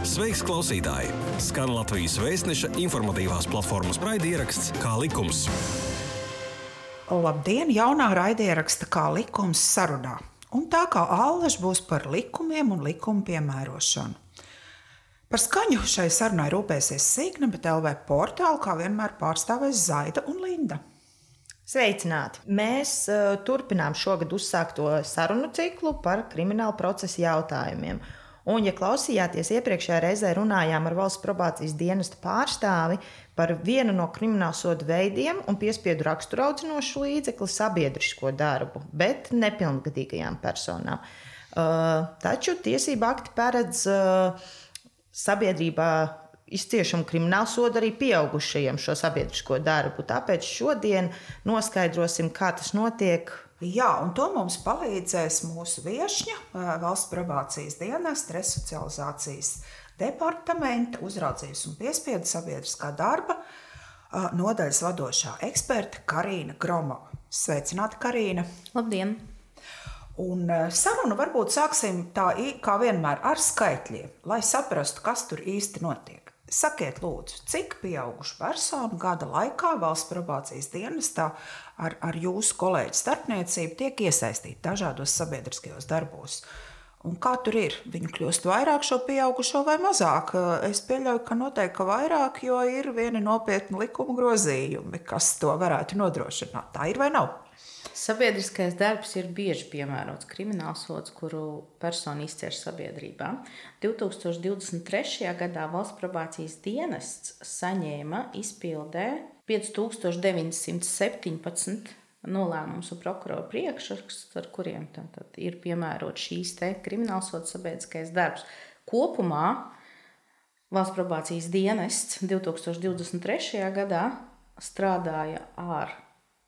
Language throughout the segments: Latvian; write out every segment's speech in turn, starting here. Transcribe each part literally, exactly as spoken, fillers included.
Sveiks, klausītāji! Skan Latvijas Vēstneša informatīvās platformas raidieraksts Kā likums. Labdien! Jaunā raidieraksta Kā likums sarunā. Un tā kā allaž būs par likumiem un likumu piemērošanu. Par skaņu šai sarunai rūpēsies Sīkne, bet L V portālu kā vienmēr pārstāvēs Zaida un Linda. Sveicināti! Mēs uh, turpinām šogad uzsākto sarunu ciklu par kriminālu procesu jautājumiem. Un, ja klausījāties iepriekšējā reizē, runājām ar valsts probācijas dienesta pārstāvi par vienu no kriminālsodu veidiem un piespiedu raksturu audzinošu līdzekli sabiedrisko darbu, bet nepilngadīgajām personām. Uh, taču tiesība akti paredz uh, sabiedrībā izciešamu kriminālsodu arī pieaugušajiem šo sabiedrisko darbu. Tāpēc šodien noskaidrosim, kā tas notiek. Jā, un to mums palīdzēs mūsu viešņa, valsts probācijas dienesta resocializācijas departamenta uzraudzības un piespiedu sabiedriskā darba nodaļas vadošā eksperte Karīna Gromova. Sveicināti, Karīna! Labdien! Un sarunu varbūt sāksim tā kā vienmēr ar skaitļiem, lai saprastu, kas tur īsti notiek. Sakiet, lūdzu, cik pieaugušu personu gada laikā valsts probācijas dienestā ar, ar jūsu kolēģu starpniecību tiek iesaistīti dažādos sabiedriskajos darbos? Un kā tur ir? Viņu kļūst vairāk šo pieaugušo vai mazāk? Es pieļauju, ka noteikti ka vairāk, jo ir vieni nopietni likuma grozījumi, kas to varētu nodrošināt. Tā ir vai nav? Sabiedriskais darbs ir bieži piemērots kriminālsods, kuru persona izcieš sabiedrībā. divi tūkstoši divdesmit trešajā gadā valsts probācijas dienests saņēma izpildē pieci tūkstoši deviņi simti septiņpadsmit nolēmumus un prokuroru priekšrakstus, ar kuriem tātad ir piemērots šīs te kriminālsods sabiedriskais darbs. Kopumā valsts probācijas dienests divi tūkstoši divdesmit trešajā gadā strādāja ar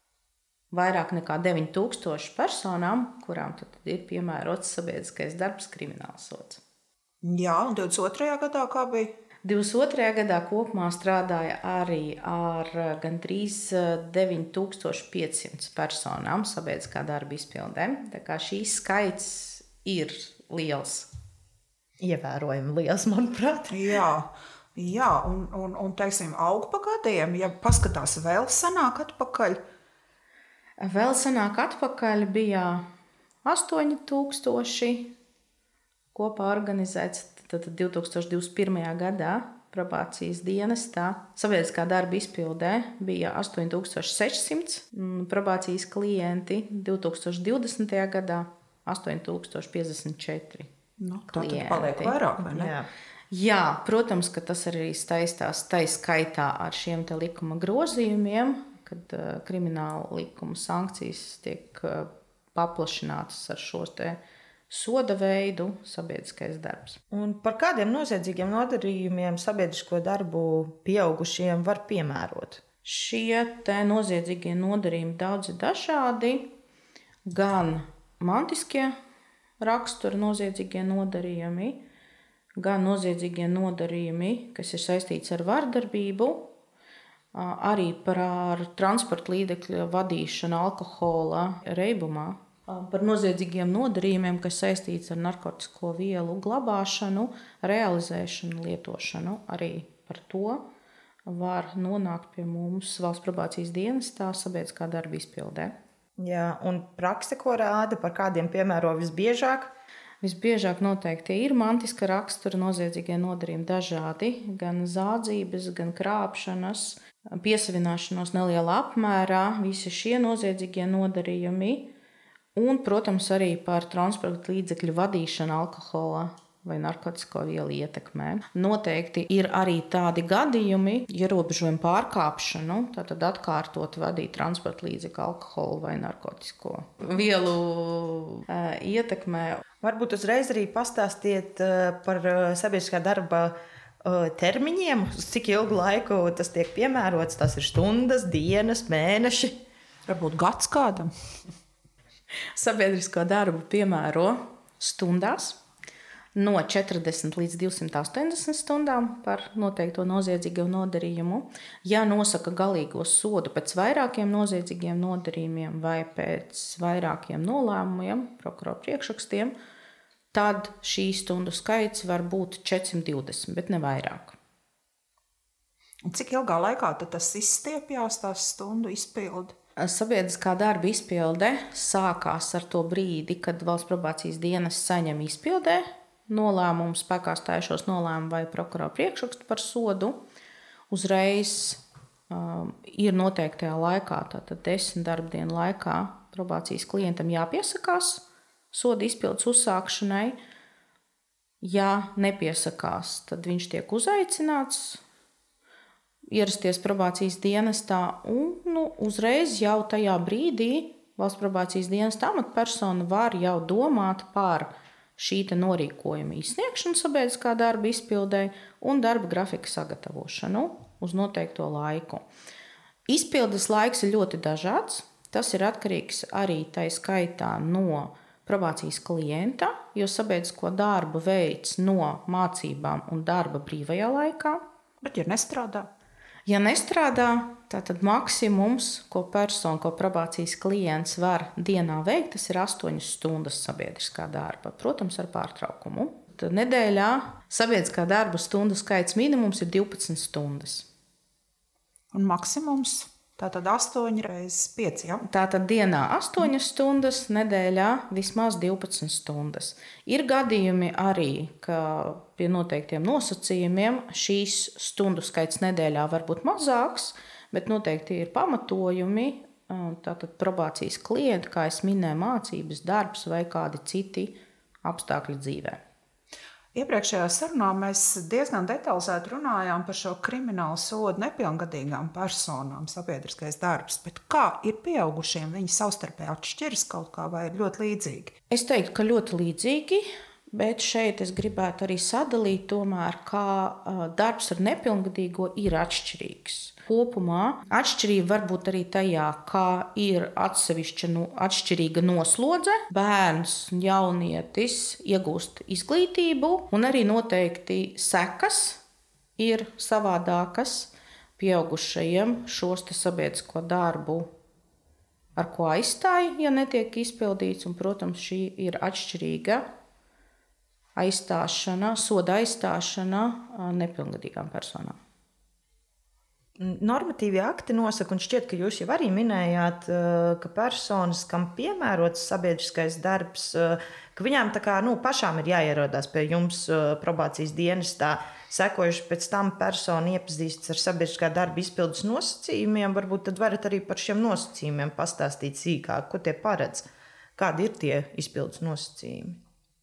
vairāk nekā deviņi tūkstoši personām, kurām tad ir piemērots sabiedriskais darbs kriminālsods. Jā, un divdesmit otrajā gadā kā bija? divdesmit otrajā gadā kopumā strādāja arī ar gandrīz deviņi tūkstoši piecsimt personām sabiedriskā darba izpildē. Tā kā šīs skaits ir liels. Ievērojami liels, manuprāt. Jā, jā un, un, un teiksim, aug pa gadiem, ja paskatās vēl senāk atpakaļ. Vēl senāk atpakaļ bija astoņi tūkstoši kopā organizēts. Tad divi tūkstoši divdesmit pirmajā gadā probācijas dienestā sabiedriskā darba izpildē bija astoņi tūkstoši sešsimt probācijas klienti. divi tūkstoši divdesmitajā gadā astoņi tūkstoši piecdesmit četri nu, klienti. Tā tad paliek vairāk, vai ne? Jā. Jā, protams, ka tas arī saistās tai skaitā ar šiem te likuma grozījumiem, kad uh, krimināla likuma sankcijas tiek uh, paplašinātas ar šo te soda veidu sabiedriskais darbs. Un par kādiem noziedzīgiem nodarījumiem sabiedrisko darbu pieaugušiem var piemērot? Šie te noziedzīgie nodarījumi daudzi dažādi, gan mantiskie rakstura noziedzīgie nodarījumi, gan noziedzīgie nodarījumi, kas ir saistīts ar vardarbību, arī par transporta līdzekļu vadīšanu alkohola reibumā, par noziedzīgiem nodarījumiem, kas saistīts ar narkotisko vielu glabāšanu, realizēšanu, lietošanu. Arī par to var nonākt pie mums valsts probācijas dienestā sabiedriskā darba izpildē. Jā, un prakse, ko rāda, par kādiem piemēro visbiežāk? Visbiežāk noteikti ir mantiska rakstura noziedzīgie nodarījumi dažādi, gan zādzības, gan krāpšanas, piesavināšanos nelielā apmērā, visi šie noziedzīgie nodarījumi, un, protams, arī par transporta līdzekļu vadīšanu alkohola vai narkotisko vielu ietekmē. Noteikti ir arī tādi gadījumi, ierobežojumi pārkāpšanu, tātad atkārtot vadīt transporta līdzekļu alkoholu vai narkotisko vielu uh, ietekmē. Varbūt uzreiz arī pastāstiet par sabiedriskā darba termiņiem, cik ilgu laiku tas tiek piemērots. Tas ir stundas, dienas, mēneši. Varbūt gads kādam. Sabiedrisko darbu piemēro stundās no četrdesmit līdz divsimt astoņdesmit stundām par noteikto noziedzīgo nodarījumu. Ja nosaka galīgo sodu pēc vairākiem noziedzīgiem nodarījumiem vai pēc vairākiem nolēmumiem, prokuroru priekšrakstiem, tad šī stundu skaits var būt četrsimt divdesmit, bet ne vairāk. Un cik ilgā laikā tad tas izstiepjās, tās stundu izpildi? Sabiedriskā darba izpilde sākās ar to brīdi, kad Valsts probācijas dienests saņem izpildē nolēmumu, spēkā stājušos nolēmumu vai prokurora priekšrakstu par sodu. Uzreiz um, ir noteiktajā laikā, tātad desmit darba dienu laikā, probācijas klientam jāpiesakās soda izpildes uzsākšanai. Ja nepiesakās, tad viņš tiek uzaicināts ierasties probācijas dienestā un nu, uzreiz jau tajā brīdī Valsts probācijas dienesta amatpersona var jau domāt par šī te norīkojuma izsniegšanu sabiedriskā darba izpildē un darba grafika sagatavošanu uz noteikto laiku. Izpildes laiks ir ļoti dažāds. Tas ir atkarīgs arī tai skaitā no probācijas klienta, jo sabiedrisko darbu veids no mācībām un darba brīvajā laikā. Bet ja nestrādā? Ja nestrādā, tad maksimums, ko persona, ko probācijas klients var dienā veikt, tas ir astoņas stundas sabiedriskā darba, protams, ar pārtraukumu. Tad nedēļā sabiedriskā darba stundu skaits minimums ir divpadsmit stundas. Un maksimums? Tātad astoņi reizes pieci, ja? Tātad dienā astoņas stundas, nedēļā vismaz divpadsmit stundas. Ir gadījumi arī, ka pie noteiktiem nosacījumiem šīs stundu skaits nedēļā var būt mazāks, bet noteikti ir pamatojumi. Tātad probācijas klienti, kā es minēju, mācības, darbs vai kādi citi apstākļi dzīvē. Iepriekšējā sarunā mēs diezgan detalizēti runājām par šo kriminālu sodu nepilngadīgām personām, sabiedriskais darbs, bet kā ir pieaugušiem, viņi savstarpēji atšķiras kaut kā vai ir ļoti līdzīgi? Es teiktu, ka ļoti līdzīgi, bet šeit es gribētu arī sadalīt tomēr, kā darbs ar nepilngadīgo ir atšķirīgs. Kopumā atšķirība var būt arī tajā, kā ir atsevišķa no, atšķirīga noslodze. Bērns un jaunietis iegūst izglītību un arī noteikti sekas ir savādākas pieaugušajiem šos te sabiedrisko darbu, ar ko aizstāja, ja netiek izpildīts. Un, protams, šī ir atšķirīga aizstāšana, soda aizstāšana nepilngadīgām personām. Normatīvi akti nosaka, un šķiet, ka jūs jau arī minējāt, ka personas, kam piemērots sabiedriskais darbs, ka viņām tā kā, nu, pašām ir jāierodās pie jums probācijas dienestā, sekojuši pēc tam persona iepazīstas ar sabiedriskā darba izpildes nosacījumiem. Varbūt tad varat arī par šiem nosacījumiem pastāstīt sīkāk, ko tie paredz, kādi ir tie izpildes nosacījumi.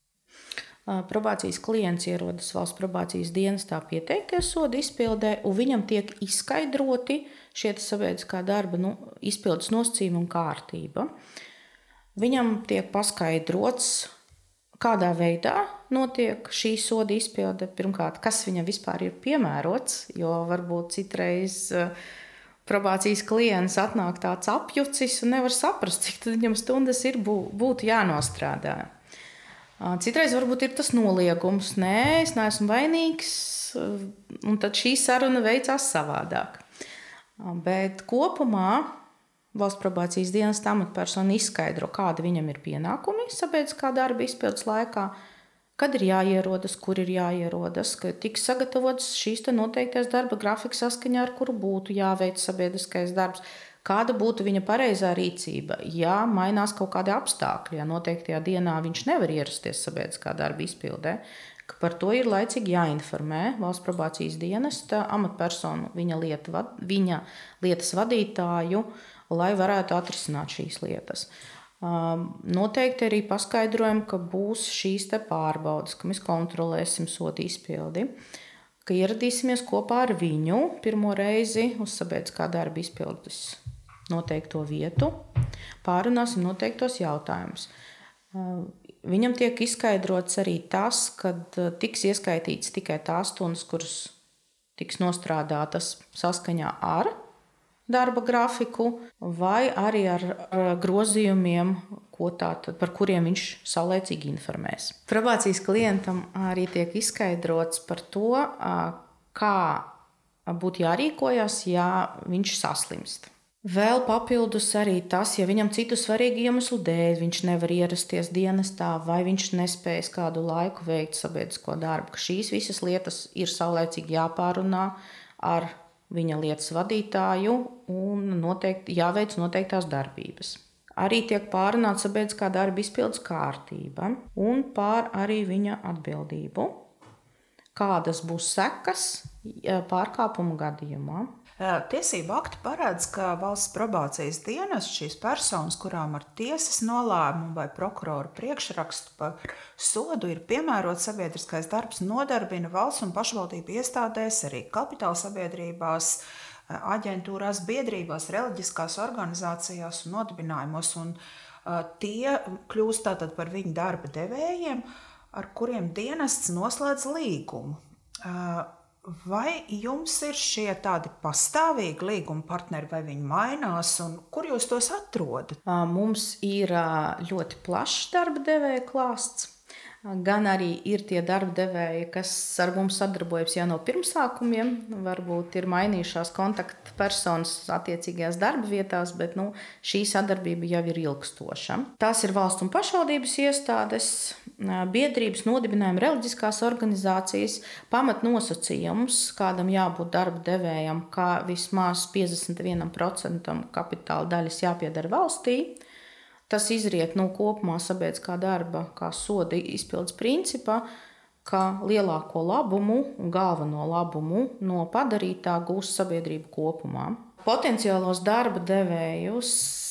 Probācijas klients ierodas Valsts probācijas dienestā pieteikties soda izpildē, un viņam tiek izskaidroti šie sabiedriskā darba nu, izpildes nosacījumi un kārtība. Viņam tiek paskaidrots, kādā veidā notiek šī soda izpilde. Pirmkārt, kas viņam vispār ir piemērots, jo varbūt citreiz probācijas klients atnāk tāds apjucis un nevar saprast, cik viņam stundas ir būtu jānostrādā. Citreiz varbūt ir tas noliegums, nē, es neesmu vainīgs, un tad šī saruna veicās savādāk. Bet kopumā Valsts probācijas dienesta amatpersona izskaidro, kādi viņam ir pienākumi sabiedriskā darba izpildes laikā, kad ir jāierodas, kur ir jāierodas, ka tiks sagatavots šīs te noteiktais darba grafiks saskaņā, ar kuru būtu jāveic sabiedriskais darbs. Kāda būtu viņa pareizā rīcība, ja mainās kaut kādi apstākļi, ja noteiktajā dienā viņš nevar ierasties sabiedriskā darba izpildē, ka par to ir laicīgi jāinformē Valsts probācijas dienesta amatpersonu, viņa, lieta, viņa lietas vadītāju, lai varētu atrisināt šīs lietas. Noteikti arī paskaidrojam, ka būs šīs te pārbaudes, ka mēs kontrolēsim soda izpildi, ka ieradīsimies kopā ar viņu pirmo reizi uz sabiedriskā darba izpildes noteikto vietu, pārunāsim noteiktos jautājumus. Viņam tiek izskaidrots arī tas, ka tiks ieskaitīts tikai tās stundas, kuras tiks nostrādātas saskaņā ar darba grafiku, vai arī ar grozījumiem, ko tātad, par kuriem viņš saulēcīgi informēs. Probācijas klientam arī tiek izskaidrots par to, kā būtu jārīkojas, ja viņš saslimst. Vēl papildus arī tas, ja viņam citu svarīgu iemeslu dēļ viņš nevar ierasties dienestā vai viņš nespējas kādu laiku veikt sabiedrisko darbu, ka šīs visas lietas ir saulēcīgi jāpārunā ar viņa lietas vadītāju un noteikti, jāveic noteiktās darbības. Arī tiek pārunāta sabiedriskā darba izpildes kārtība un pār arī viņa atbildību, kādas būs sekas pārkāpumu gadījumā. Tiesību akti paredz, ka valsts probācijas dienas šīs personas, kurām ar tiesas nolēmumu vai prokuroru priekšrakstu par sodu ir piemērots sabiedriskais darbs, nodarbina valsts un pašvaldību iestādēs, arī kapitāla sabiedrībās, aģentūrās, biedrībās, reliģiskās organizācijās un nodibinājumos. Un, uh, tie kļūst tātad par viņu darba devējiem, ar kuriem dienests noslēdz līgumu. Uh, Vai jums ir šie tādi pastāvīgi līguma partneri, vai viņi mainās, un kur jūs tos atrodat? Mums ir ļoti plašs darba devēja klāsts. Gan arī ir tie darba devēji, kas ar mums sadarbojas jau no pirmsākumiem. Varbūt ir mainījušās kontaktpersonas attiecīgajās darba vietās, bet nu, šī sadarbība jau ir ilgstoša. Tās ir valsts un pašvaldības iestādes, biedrības, nodibinājumi, reliģiskās organizācijas. Pamatnosacījums, kādam jābūt darba devējam, kā vismaz piecdesmit viens procents kapitāla daļas jāpieder valstī. Tas izriet no kopumā sabiedriskā darba kā soda izpildes principa, ka lielāko labumu un galveno labumu no padarītā gūs sabiedrība kopumā. Potenciālos darba devējus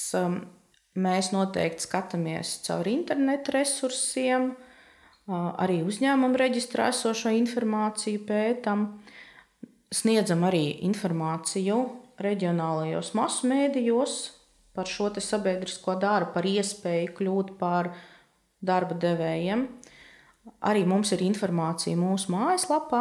mēs noteikti skatāmies caur internetu resursiem, arī uzņēmumu reģistrā esošo informāciju pētam, sniedzam arī informāciju reģionālajos masu mēdījos par šo te sabiedrisko darbu, par iespēju kļūt par darba devējiem. Arī mums ir informācija mūsu mājaslapā,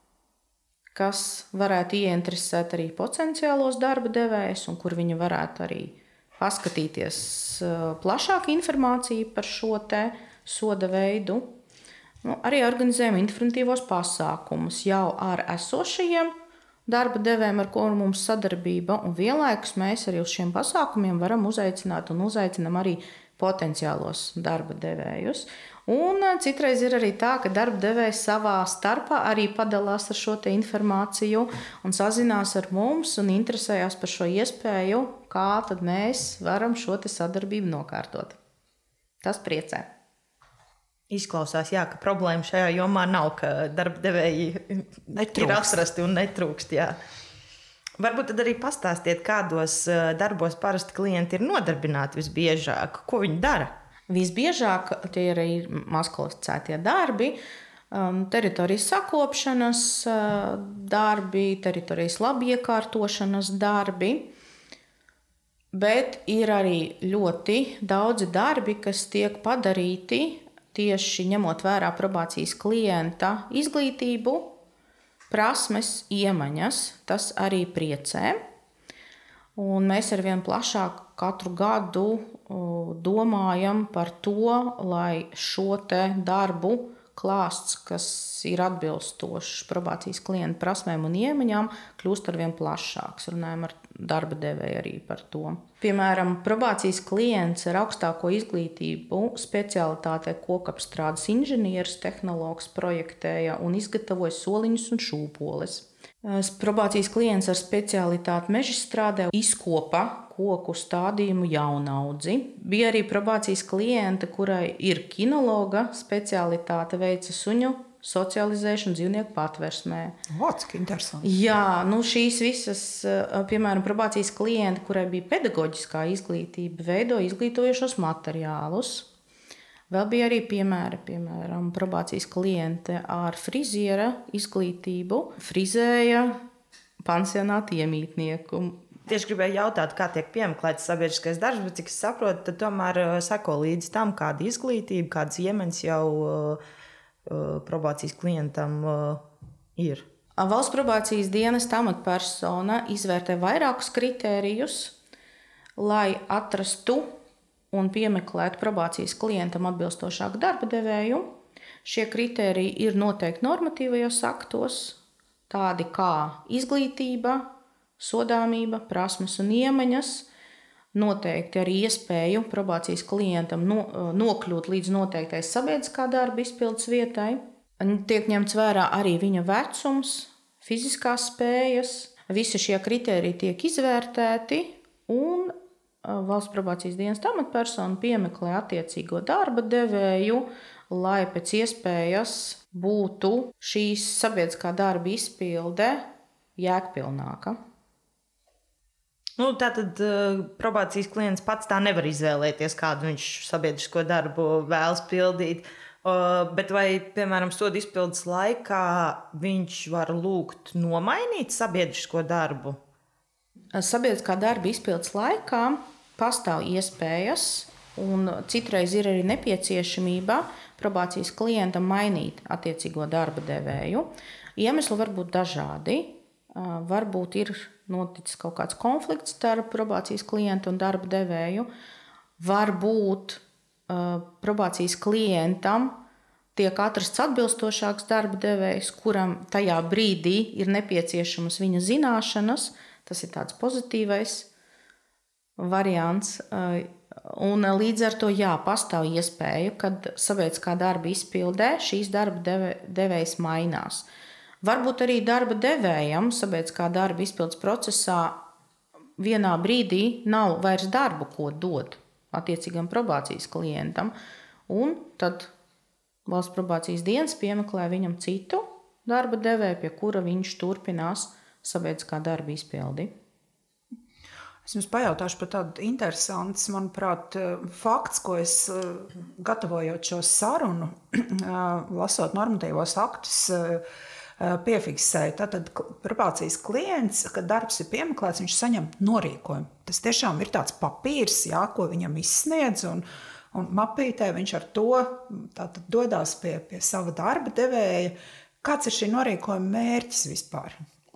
kas varētu ieinteresēt arī potenciālos darba devējus, un kur viņi varētu arī paskatīties plašāku informāciju par šo te soda veidu. Nu, arī organizējam informatīvos pasākumus jau ar esošajiem darba devējiem, ar ko mums sadarbība, un vienlaikus mēs arī uz šiem pasākumiem varam uzaicināt un uzaicinam arī potenciālos darba devējus. Un citreiz ir arī tā, ka darba devēji savā starpā arī padalās ar šo te informāciju un sazinās ar mums un interesējās par šo iespēju, kā tad mēs varam šo te sadarbību nokārtot. Tas priecē. Izklausās, jā, ka problēma šajā jomā nav, ka darba devēji netrūkst. Ir atrasti un netrūkst. Jā. Varbūt tad arī pastāstiet, kādos darbos parasti klienti ir nodarbināti visbiežāk, ko viņi dara? Visbiežāk tie ir arī mazkvalificētie darbi, teritorijas sakopšanas darbi, teritorijas labiekārtošanas darbi, bet ir arī ļoti daudzi darbi, kas tiek padarīti tieši ņemot vērā probācijas klienta izglītību, prasmes, iemaņas. Tas arī priecē. Un mēs arvien plašāk katru gadu domājam par to, lai šo te darbu klāsts, kas ir atbilstošs probācijas klienta prasmēm un iemaņām, kļūst arvien plašāks. Runājam ar darba devēju arī par to. Piemēram, probācijas klients ar augstāko izglītību specialitātē kokapstrādes inženieris, tehnologs projektēja un izgatavoja soliņus un šūpoles. Probācijas klients ar specialitāti mežstrādē izkopa koku stādījumu jaunaudzi. Bija arī probācijas klienta, kurai ir kinologa specialitāte, veica suņu socializēšanu dzīvnieku patversmē. O, cik interesanti. Jā, nu šīs visas, piemēram, probācijas klienti, kurai bija pedagoģiskā izglītība, veido izglītojošos materiālus. Vēl bija arī piemēri, piemēram, probācijas kliente ar friziera izglītību frizēja pansionāta iemītnieku. Tieši gribēju jautāt, kā tiek piemeklēts sabiedriskais darbs, bet cik es saprotu, tad tomēr seko līdz tam, kāda izglītība, kādas iemaņas jau uh, probācijas klientam uh, ir. Valsts probācijas dienesta amatpersona izvērtē vairākus kritērijus, lai atrastu un piemeklētu probācijas klientam atbilstošāku darba devēju. Šie kritēriji ir noteikti normatīvajos aktos, tādi kā izglītība, sodāmība, prasmes un iemaņas, noteikti arī iespēju probācijas klientam no, nokļūt līdz noteiktai sabiedriskā darba izpildes vietai. Tiek ņemts vērā arī viņa vecums, fiziskās spējas. Visi šie kritēriji tiek izvērtēti un valsts probācijas dienesta amatpersona piemeklē attiecīgo darba devēju, lai pēc iespējas būtu šīs sabiedriskā darba izpilde jēgpilnāka. Nu, tātad uh, probācijas klients pats tā nevar izvēlēties, kādu viņš sabiedrisko darbu vēlas pildīt. Uh, bet vai, piemēram, soda izpildes laikā viņš var lūgt nomainīt sabiedrisko darbu? Sabiedriskā darba izpildes laikā pastāv iespējas, un citreiz ir arī nepieciešamība probācijas klientam mainīt attiecīgo darba devēju. Iemesli var būt dažādi. Uh, varbūt ir noticis kaut kāds konflikts starp probācijas klientu un darba devēju. Varbūt probācijas klientam tiek atrasts atbilstošāks darba devējs, kuram tajā brīdī ir nepieciešamas viņa zināšanas. Tas ir tāds pozitīvais variants. Un līdz ar to jā, pastāv iespēja, kad sabiedriskā darba izpildē šīs darba deve, devējs mainās. Varbūt arī darba devējam sabiedriskā darba izpildes procesā vienā brīdī nav vairs darbu, ko dot attiecīgam probācijas klientam, un tad valsts probācijas dienas piemeklē viņam citu darba devēju, pie kura viņš turpinās sabiedriskā darba izpildi. Es jums pajautāšu par tādu interesantu, manuprāt, fakts, ko es gatavojot šo sarunu, lasot normatīvos aktus, piefiksēju. Tātad probācijas klients, kad darbs ir piemeklēts, viņš saņem norīkojumu. Tas tiešām ir tāds papīrs, jā, ko viņam izsniedz, un, un mapītē viņš ar to tātad dodās pie, pie sava darba devēja. Kāds ir šī norīkojuma mērķis vispār?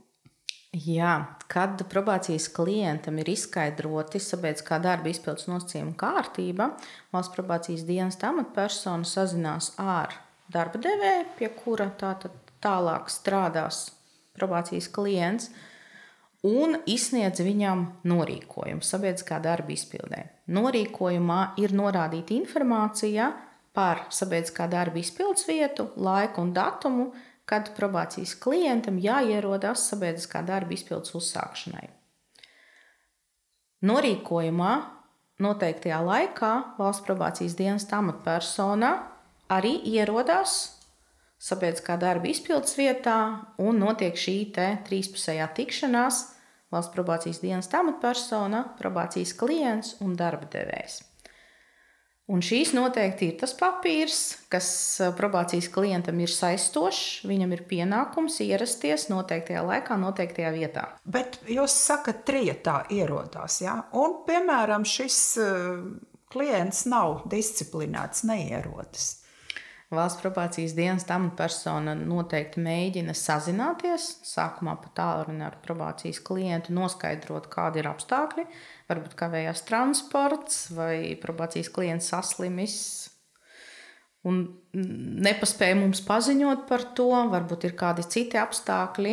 Jā, kad probācijas klientam ir izskaidroti sabiedriskā darba izpildes nosacījuma kārtība, valsts probācijas dienesta amatpersona sazinās ar darba devēju, pie kura tātad tālāk strādās probācijas klients, un izsniedz viņam norīkojumu sabiedriskā darba izpildē. Norīkojumā ir norādīta informācija par sabiedriskā darba izpildes vietu, laiku un datumu, kad probācijas klientam jāierodās sabiedriskā darba izpildes uzsākšanai. Norīkojumā noteiktajā laikā valsts probācijas dienesta amatpersona arī ierodās sabiedriskā darba izpildes vietā, un notiek šī te trīspusējā tikšanās valsts probācijas dienesta amatpersona, probācijas klients un darba devējs. Un šīs noteikti ir tas papīrs, kas probācijas klientam ir saistošs, viņam ir pienākums ierasties noteiktajā laikā, noteiktajā vietā. Bet jūs sakat, trietā ierodās, jā? Un, piemēram, šis klients nav disciplinēts, neierodas. Valsts probācijas dienesta amatpersona noteikti mēģina sazināties, sākumā pa tālruni ar probācijas klientu, noskaidrot, kādi ir apstākļi, varbūt kavējās transports vai probācijas klients saslimis un nepaspēja mums paziņot par to, varbūt ir kādi citi apstākļi.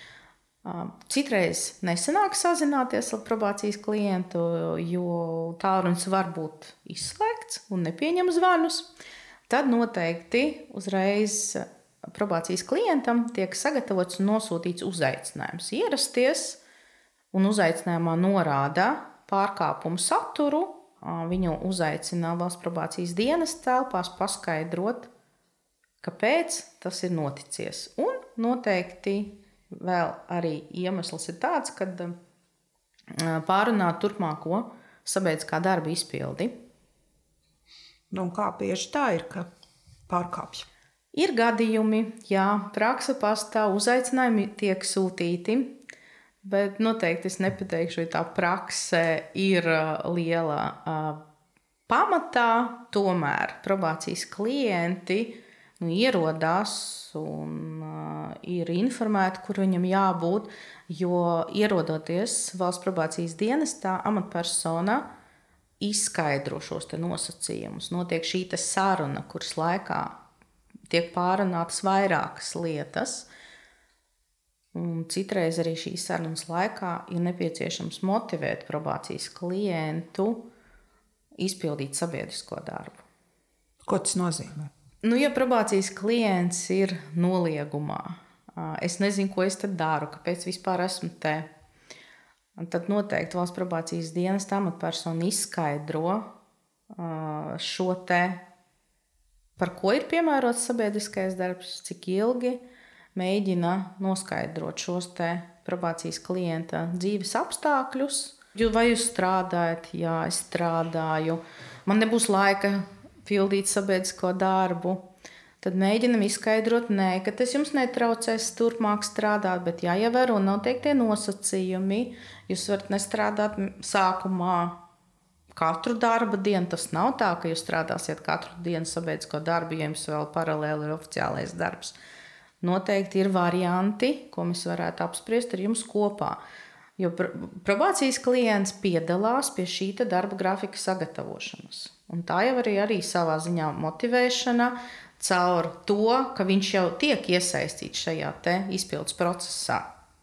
Citreiz nesanāk sazināties ar probācijas klientu, jo tālrunis var būt izslēgts un nepieņem zvanus. Tad noteikti uzreiz probācijas klientam tiek sagatavots un nosūtīts uzaicinājums ierasties, un uzaicinājumā norāda pārkāpumu saturu. Viņu uzaicina valsts probācijas dienesta telpās paskaidrot, kāpēc tas ir noticies. Un noteikti vēl arī iemesls ir tāds, kad pārunāt turpmāko sabiedriskā darba izpildi. Nu, kā bieži tā ir, ka pārkāpj? Ir gadījumi, jā, praksa pastāv, uzaicinājumi tiek sūtīti, bet noteikti es nepateikšu, ja tā prakse ir liela. Pamatā tomēr probācijas klienti nu, ierodās un uh, ir informēti, kur viņam jābūt, jo ierodoties valsts probācijas dienestā amatpersona izskaidro šos te nosacījumus. Notiek šī te saruna, kuras laikā tiek pārunātas vairākas lietas. Un citreiz arī šīs sarunas laikā ir nepieciešams motivēt probācijas klientu izpildīt sabiedrisko darbu. Ko tas nozīmē? Nu, ja probācijas klients ir noliegumā, es nezinu, ko es tad daru, kāpēc vispār esmu te, tad noteikti valsts probācijas dienesta amatpersona izskaidro šo te, par ko ir piemērots sabiedriskais darbs, cik ilgi, mēģina noskaidrot šos te probācijas klienta dzīves apstākļus. Vai jūs strādājat? Jā, es strādāju. Man nebūs laika pildīt sabiedrisko darbu. Tad mēģinam izskaidrot, nē, ka tas jums netraucēs turpmāk strādāt, bet jāievēro noteiktie nosacījumi. Jūs varat nestrādāt sākumā katru darba dienu. Tas nav tā, ka jūs strādāsiet katru dienu sabiedrisko darbu, ja jums vēl paralēli ir oficiālais darbs. Noteikti ir varianti, ko mēs varētu apspriest ar jums kopā. Jo probācijas klients piedalās pie šī darba grafika sagatavošanas. Un tā jau arī, arī savā ziņā motivēšana caur to, ka viņš jau tiek iesaistīts šajā te izpildes procesā.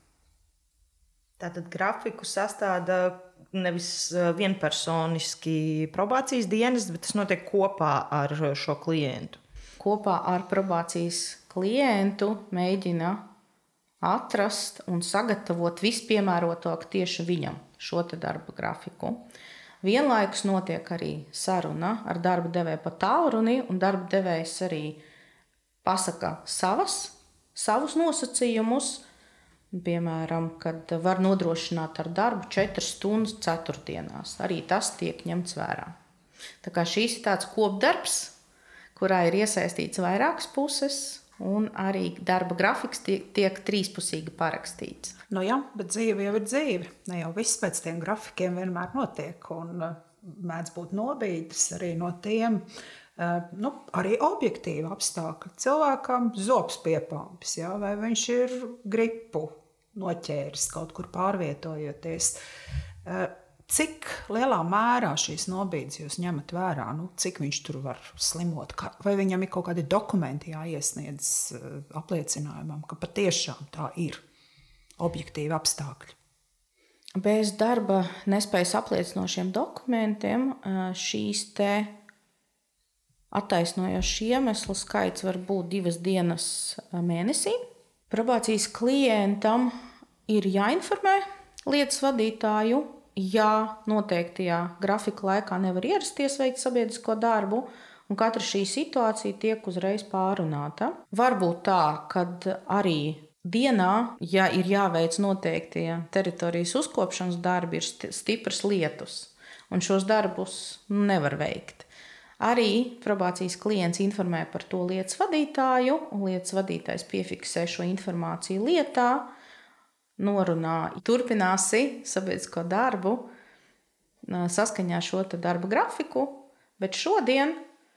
Tātad grafiku sastāda nevis vienpersoniski probācijas dienas, bet tas notiek kopā ar šo klientu. Kopā ar probācijas klientu mēģina atrast un sagatavot vispiemērotāk tieši viņam šo te darba grafiku. Vienlaikus notiek arī saruna ar darba devēju pa tālruni, un darba devējs arī pasaka savas, savus nosacījumus, piemēram, kad var nodrošināt ar darbu četras stundas ceturtdienās. Arī tas tiek ņemts vērā. Tā kā šīs ir tāds kopdarbs, kurā ir iesaistīts vairākas puses, un arī darba grafiks tiek, tiek trīspusīgi parakstīts. Nu jā, bet dzīve jau ir dzīve. Ne jau viss pēc tiem grafikiem vienmēr notiek, un mēdz būt nobīdes arī no tiem, nu, arī objektīvi apstākļi. Cilvēkam zobs piepāmpis, jā, vai viņš ir gripu noķēris kaut kur pārvietojoties. Cik lielā mērā šīs nobīdes jūs ņemat vērā? Nu, cik viņš tur var slimot? Vai viņam ir kaut kādi dokumenti jāiesniedz apliecinājumam, ka patiešām tā ir objektīvi apstākļi? Bez darba nespējas apliecinošiem dokumentiem šīs te attaisnojošs iemeslu skaits var būt divas dienas mēnesī. Probācijas klientam ir jāinformē lietas vadītāju, ja noteiktajā grafika laikā nevar ierasties veikt sabiedrisko darbu, un katra šī situācija tiek uzreiz pārunāta. Varbūt tā, kad arī dienā, ja ir jāveic noteiktie teritorijas uzkopšanas darbi, ir stipras lietus, un šos darbus nevar veikt. Arī probācijas klients informē par to lietas vadītāju, un lietas vadītājs piefiksē šo informāciju lietā, norunā, turpināsi sabiedrisko darbu saskaņā šo darba grafiku, bet šodien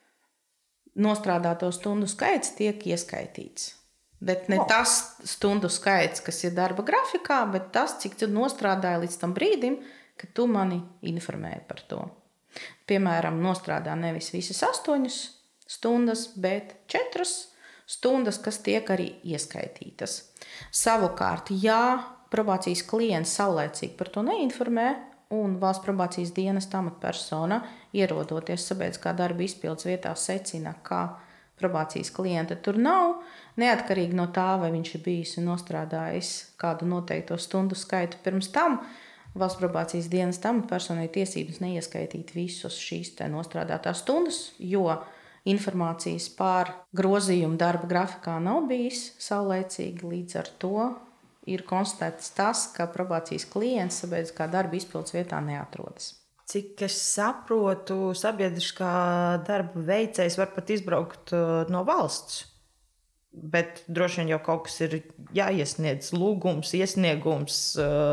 nostrādāto stundu skaits tiek ieskaitīts. Bet ne tas stundu skaits, kas ir darba grafikā, bet tas, cik tu nostrādāji līdz tam brīdim, kad tu mani informēji par to. Piemēram, nostrādā nevis visas astoņas stundas, bet četras stundas, kas tiek arī ieskaitītas. Savukārt, ja probācijas klients saulēcīgi par to neinformē, un valsts probācijas dienesta amatpersona, ierodoties sabiedriskā darba izpildes vietā, secina, ka probācijas klienta tur nav, neatkarīgi no tā, vai viņš ir bijis un nostrādājis kādu noteikto stundu skaitu pirms tam, valsts probācijas dienesta amatpersonai tiesības neieskaitīt visus šīs te nostrādātās stundas, jo informācijas par grozījumu darba grafikā nav bijis saulēcīgi, līdz ar to ir konstatēts tas, ka probācijas klients sabiedriskā darba izpildes vietā neatrodas. Cik es saprotu, sabiedriskā darba veicējs var pat izbraukt no valsts, bet droši vien jau kaut kas ir jāiesniedz, lūgums, iesniegums.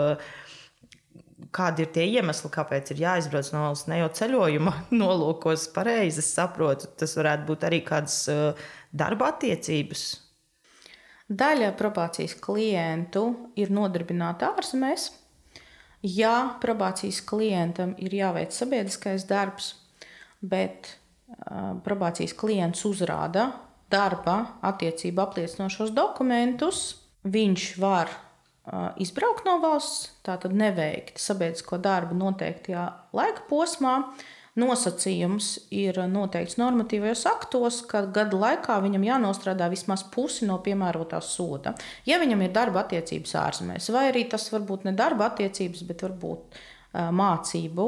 Kādi ir tie iemesli, kāpēc ir jāizbrauc no valsts? Ne jau ceļojuma nolūkos, pareizi saprotu, tas varētu būt arī kādas darba attiecības. Daļa probācijas klientu ir nodarbināta ārzemēs. Ja probācijas klientam ir jāveic sabiedriskais darbs, bet probācijas klients uzrāda darba attiecību apliecinošos dokumentus, viņš var izbraukt no valsts, tātad neveikt sabiedrisko darbu noteiktajā laika posmā. Nosacījums ir noteikts normatīvajos aktos, ka gada laikā viņam jānostrādā vismaz pusi no piemērotā soda. Ja viņam ir darba attiecības ārzemēs, vai arī tas varbūt ne darba attiecības, bet varbūt mācību,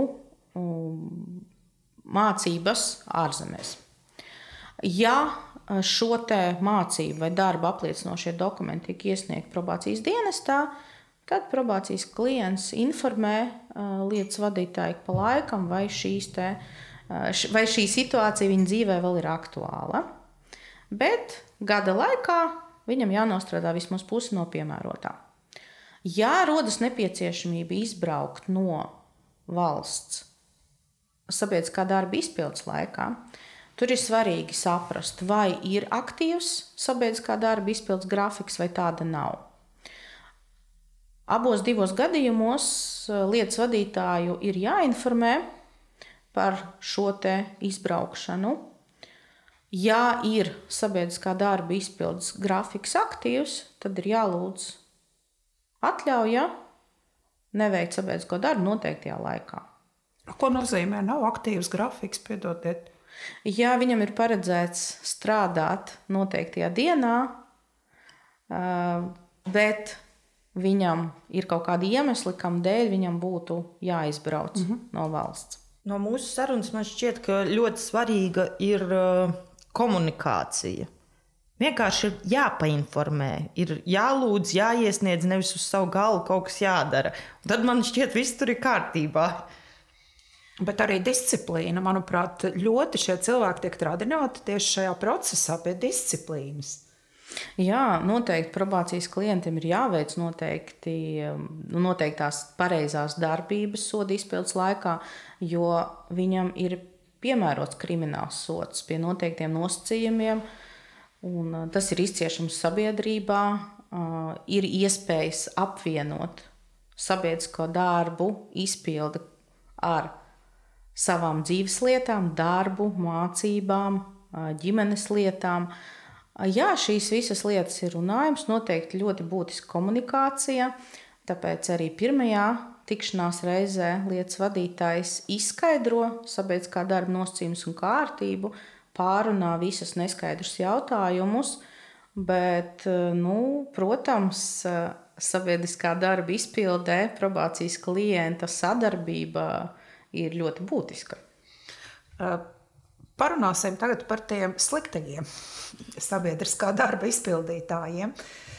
mācības ārzemēs. Ja šo te mācību vai darba apliecinošie dokumenti tiek iesniegti probācijas dienestā, tad probācijas klients informē uh, lietas vadītāju pa laikam, vai, šīs te, uh, š, vai šī situācija viņa dzīvē vēl ir aktuāla. Bet gada laikā viņam jānostrādā vismaz pusi no piemērotā. Ja rodas nepieciešamība izbraukt no valsts sabiedriskā darba izpildes laikā, tur ir svarīgi saprast, vai ir aktīvs sabiedriskā darba izpildes grafiks vai tāda nav. Abos divos gadījumos lietas vadītāju ir jāinformē par šo te izbraukšanu. Ja ir sabiedriskā darba izpildes grafiks aktīvs, tad ir jālūdz atļauja neveikt sabiedrisko darbu noteiktajā laikā. Ko nozīmē nav aktīvs grafiks, piedodiet? Ja viņam ir paredzēts strādāt noteiktajā dienā, bet viņam ir kaut kādi iemesli, kam dēļ viņam būtu jāizbrauc mm-hmm. no valsts. No mūsu sarunas man šķiet, ka ļoti svarīga ir uh, komunikācija. Vienkārši ir jāpainformē, ir jālūdz, jāiesniedz, nevis uz savu galvu kaut kas jādara. Un tad man šķiet, viss tur ir kārtībā. Bet arī disciplīna, manuprāt, ļoti šie cilvēki tiek radināti tieši šajā procesā pie disciplīnas. Jā, noteikti probācijas klientam ir jāveic noteikti, noteiktās pareizās darbības soda izpildes laikā, jo viņam ir piemērots krimināls sods pie noteiktiem nosacījumiem, un tas ir izciešams sabiedrībā, ir iespējas apvienot sabiedrisko darbu izpildi ar savām dzīves lietām, darbu, mācībām, ģimenes lietām. Jā, šīs visas lietas ir runājums, noteikti ļoti būtiska komunikācija, tāpēc arī pirmajā tikšanās reizē lietas vadītājs izskaidro sabiedriskā darba nosacījumus un kārtību, pārunā visas neskaidrus jautājumus, bet, nu, protams, sabiedriskā darba izpildē probācijas klienta sadarbība ir ļoti būtiska. Uh. Parunāsim tagad par tiem sliktajiem sabiedriskā darba izpildītājiem.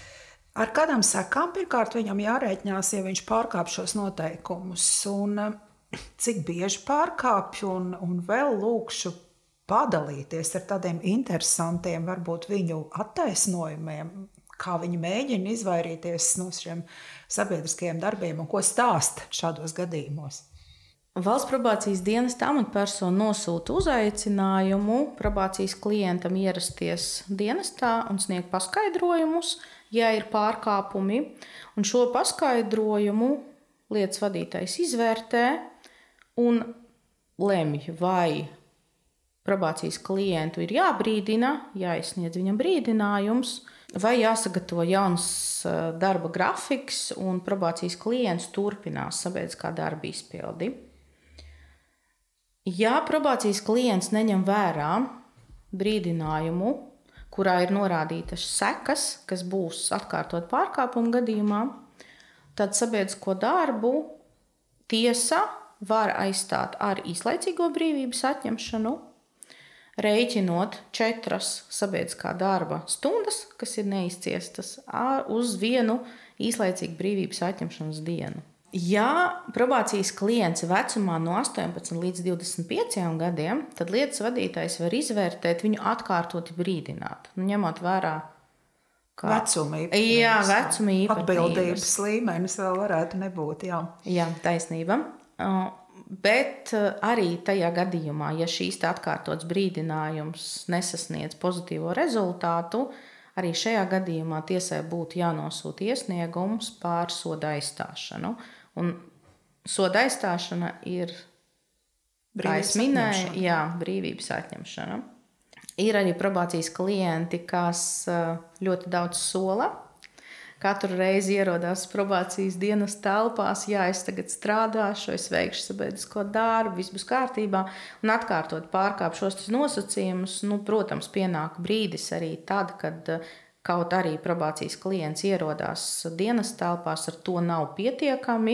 Ar kādām sekām pirmkārt viņam jārēķinās, ja viņš pārkāp šos noteikumus, un cik bieži pārkāpj, un, un vēl lūkšu padalīties ar tādiem interesantiem, varbūt viņu attaisnojumiem, kā viņi mēģina izvairīties no šiem sabiedriskajiem darbiem un ko stāst šādos gadījumos. Valsts probācijas dienesta amatpersona nosūta uzaicinājumu probācijas klientam ierasties dienestā un sniegt paskaidrojumus, ja ir pārkāpumi. Un šo paskaidrojumu lietas vadītājs izvērtē un lemj, vai probācijas klientu ir jābrīdina, jāizsniedz viņam brīdinājums, vai jāsagatavo jauns darba grafiks un probācijas klients turpinās sabiedriskā darba izpildi. Ja probācijas klients neņem vērā brīdinājumu, kurā ir norādītas sekas, kas būs atkārtot pārkāpumu gadījumā, tad sabiedrisko darbu tiesa var aizstāt ar īslaicīgo brīvības atņemšanu, rēķinot četras sabiedriskā darba stundas, kas ir neizciestas, uz vienu īslaicīgu brīvības atņemšanas dienu. Ja probācijas klients vecumā no astoņpadsmit līdz divdesmit pieciem gadiem, tad lietas vadītājs var izvērtēt viņu atkārtoti brīdināt, nu, ņemot vērā kā... vecuma īpatnības. Jā, vecuma īpatnības. Atbildības līmenis vēl varētu nebūt, jā. Jā, taisnība. Bet arī tajā gadījumā, ja šīs atkārtots brīdinājums nesasniedz pozitīvo rezultātu, arī šajā gadījumā tiesai būtu jānosūta iesniegums pār soda aizstāšanu. Un soda aizstāšana ir, kā es minēju, jā, brīvības atņemšana. Ir arī probācijas klienti, kas ļoti daudz sola, katru reizi ierodās probācijas dienas telpās, jā, es tagad strādāšu, es veikšu sabiedrisko darbu, viss būs kārtībā, un atkārtot pārkāp šos nosacījumus. Nu, protams, pienāk brīdis arī tad, kad kaut arī probācijas klients ierodās dienas telpās, ar to nav pietiekami.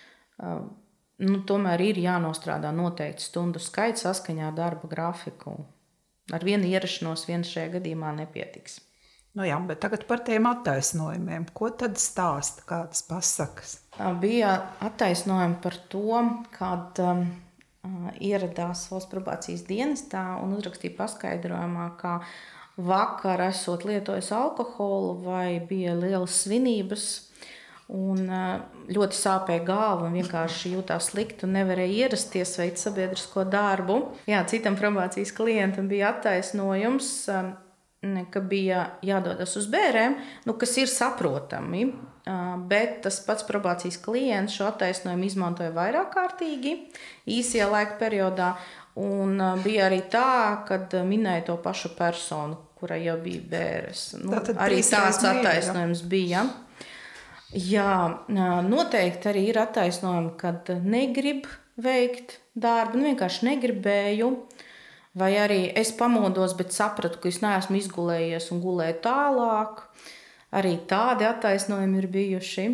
Nu, tomēr ir jānostrādā noteikti stundu skaits saskaņā ar darba grafiku. Ar vienu ierašanos viens šajā gadījumā nepietiks. Nu jā, bet tagad par tiem attaisnojumiem. Ko tad stāsta, kādas pasakas? Bija attaisnojumi par to, kad um, ieradās valsts probācijas dienestā un uzrakstīja paskaidrojumā, ka vakar esot lietojis alkoholu vai bija lielas svinības, un ļoti sāpēja galva un vienkārši jutās slikti un nevarēja ierasties veikt sabiedrisko darbu. Jā, citam probācijas klientam bija attaisnojums, ka bija jādodas uz bērēm, nu, kas ir saprotami, bet tas pats probācijas klients šo attaisnojumu izmantoja vairāk kārtīgi īsajā laika periodā, un bija arī tā, kad minēja to pašu personu, kurai jau bija bēres. Nu, arī tāds attaisnojums bija. Jā, noteikti arī ir attaisnojumi, kad negrib veikt darbu, nu vienkārši negribēju, vai arī es pamodos, bet sapratu, ka es neesmu izgulējies un gulēju tālāk. Arī tādi attaisnojumi ir bijuši.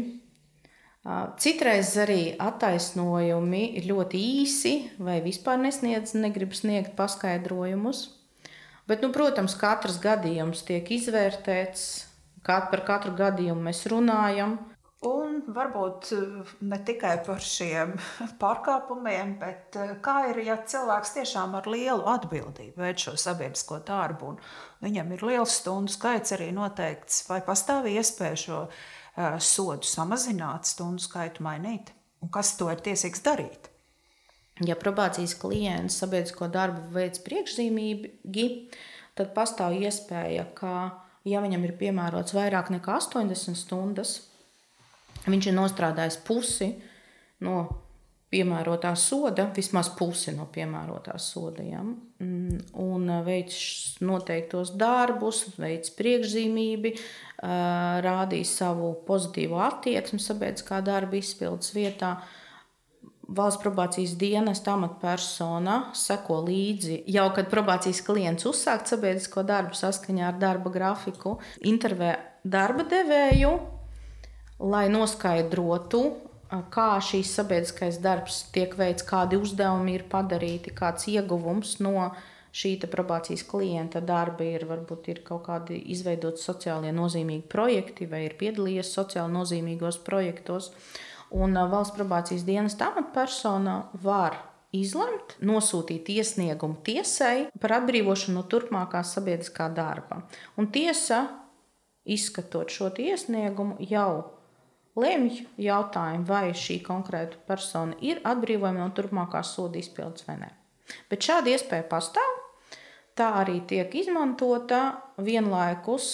Citreiz arī attaisnojumi ir ļoti īsi vai vispār nesniedz, negrib sniegt paskaidrojumus. Bet, nu, protams, katrs gadījums tiek izvērtēts, par katru gadījumu mēs runājam. Un varbūt ne tikai par šiem pārkāpumiem, bet kā ir, ja cilvēks tiešām ar lielu atbildību veic šo sabiedrisko darbu, un viņam ir liels stundu skaits arī noteikts, vai pastāv iespēja šo uh, sodu samazināt, stundu skaitu mainīt, un kas to ir tiesīgs darīt? Ja probācijas klients sabiedrisko darbu veic priekšzīmīgi, tad pastāv iespēja, ka, ja viņam ir piemērots vairāk nekā astoņdesmit stundas, viņš ir nostrādājis pusi no piemērotā soda, vismaz pusi no piemērotā soda, ja? Un veic noteiktos darbus, veic priekšzīmību, rādīs savu pozitīvo attieksmi sabiedriskā darba izpildes vietā. Valsts probācijas dienesta amatpersona seko līdzi, jau kad probācijas klients uzsākt sabiedrisko darbu saskaņā ar darba grafiku, intervē darba devēju, lai noskaidrotu, kā šīs sabiedriskais darbs tiek veikts, kādi uzdevumi ir padarīti, kāds ieguvums no šī probācijas klienta darba ir, varbūt ir kaut kādi izveidoti sociālie nozīmīgi projekti vai ir piedalījies sociāli nozīmīgos projektos. Un valsts probācijas dienesta amatpersona var izlemt, nosūtīt iesniegumu tiesai par atbrīvošanu no turpmākā sabiedriskā darba. Un tiesa, izskatot šo iesniegumu, jau lemj jautājumu, vai šī konkrēta persona ir atbrīvojama no turpmākās soda izpildes vai ne. Bet šāda iespēja pastāv, tā arī tiek izmantota. Vienlaikus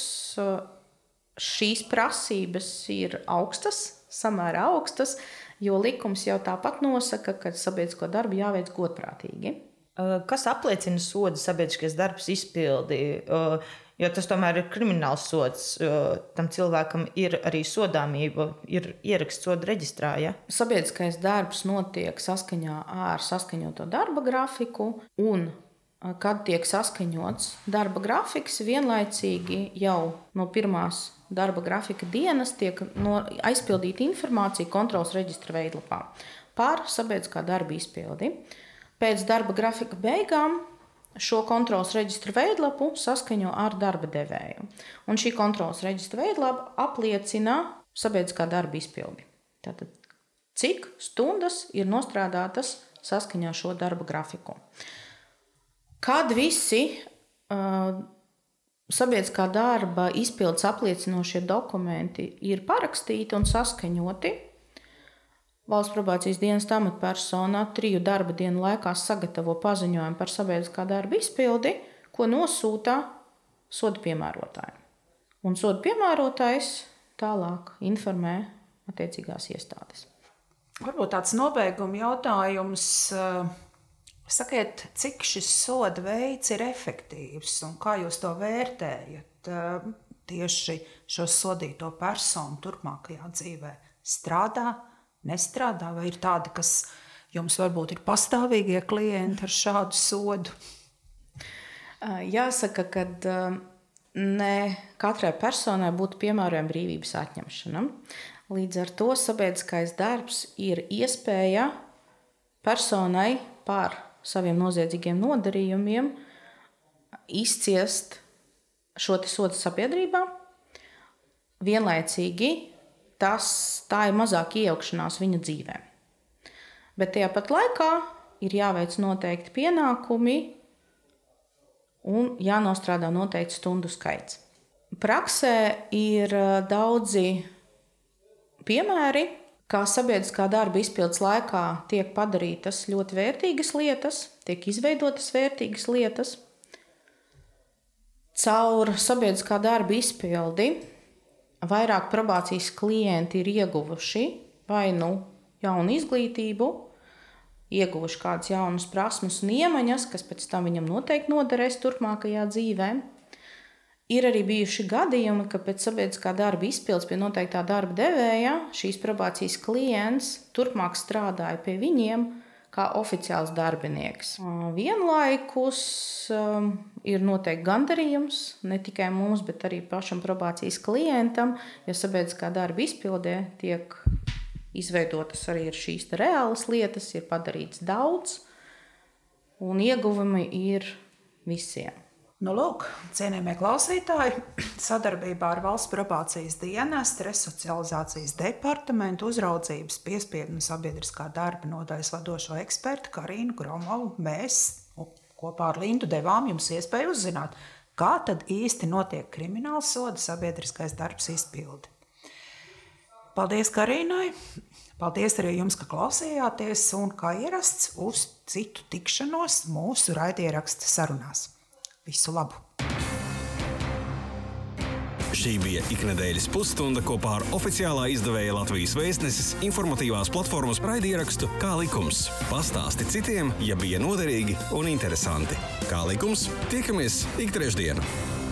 šīs prasības ir augstas, samērā augstas, jo likums jau tāpat nosaka, ka sabiedrisko darbu jāveic godprātīgi. Kas apliecina soda sabiedriskais darbs izpildi? Jo tas tomēr ir krimināls sods, tam cilvēkam ir arī sodāmība, ir ieraksts soda reģistrā. Ja? Sabiedriskais darbs notiek saskaņā ar saskaņoto darba grafiku, un kad tiek saskaņots darba grafiks, vienlaicīgi jau no pirmās darba grafika dienas tiek no, aizpildīta informācija kontrols reģistra veidlapā par sabiedriskā darba izpildi. Pēc darba grafika beigām šo kontrols reģistra veidlapu saskaņo ar darba devēju. Un šī kontrols reģistra veidlapa apliecina sabiedriskā darba izpildi. Tātad, cik stundas ir nostrādātas saskaņā ar šo darba grafiku. Kad visi uh, sabiedriskā darba izpildes apliecinošie dokumenti ir parakstīti un saskaņoti, Valsts probācijas dienesta amatpersona triju darba dienu laikā sagatavo paziņojumu par sabiedriskā darba izpildi, ko nosūta soda piemērotājiem. Un soda piemērotājs tālāk informē attiecīgās iestādes. Varbūt tāds nobeiguma jautājums. Sakiet, cik šis soda veids ir efektīvs un kā jūs to vērtējat? tieši šo sodīto personu turpmākajā dzīvē? Strādā, nestrādā, vai ir tādi, kas jums varbūt ir pastāvīgie klienti ar šādu sodu? Jāsaka, ka ne katrai personai būtu piemērojama brīvības atņemšana. Līdz ar to sabiedriskais darbs ir iespēja personai par saviem noziedzīgiem nodarījumiem izciest šo te sodu sabiedrībā. Vienlaicīgi tas, tā ir mazāk iejaukšanās viņa dzīvē. Bet tajā pat laikā ir jāveic noteikti pienākumi un jānostrādā noteikti stundu skaits. Praksē ir daudzi piemēri, kā sabiedriskā darba izpildes laikā tiek padarītas ļoti vērtīgas lietas, tiek izveidotas vērtīgas lietas. Caur sabiedriskā darba izpildi vairāk probācijas klienti ir ieguvuši vai nu jaunu izglītību, ieguvuši kādas jaunas prasmes un iemaņas, kas pēc tam viņam noteikti noderēs turpmākajā dzīvē. Ir arī bijuši gadījumi, ka pēc sabiedriskā darba izpildes pie noteiktā darba devēja šīs probācijas klients turpmāk strādāja pie viņiem kā oficiāls darbinieks. Vienlaikus um, ir noteikti gandarījums ne tikai mums, bet arī pašam probācijas klientam, jo sabiedriskā darba izpildē tiek izveidotas arī ir šīs reālas lietas, ir padarīts daudz, un ieguvumi ir visiem. Nu, lūk, cienījamie klausītāji, sadarbībā ar Valsts probācijas dienestu, resocializācijas departamentu, uzraudzības, piespiedu un sabiedriskā darba nodaļas vadošo ekspertu Karinu Gromovu mēs kopā ar Lindu devām jums iespēju uzzināt, kā tad īsti notiek krimināla soda sabiedriskais darbs izpildi. Paldies Karīnai, paldies arī jums, ka klausījāties, un kā ierasts uz citu tikšanos mūsu raidieraksta sarunās. Visu labu! Šī bija iknedēļas pusstunda kopā ar oficiālā izdevēja Latvijas Vēstneses informatīvās platformas raidierakstu Kā likums. Pastāsti citiem, ja bija noderīgi un interesanti. Kā likums, tiekamies ik trešdienu.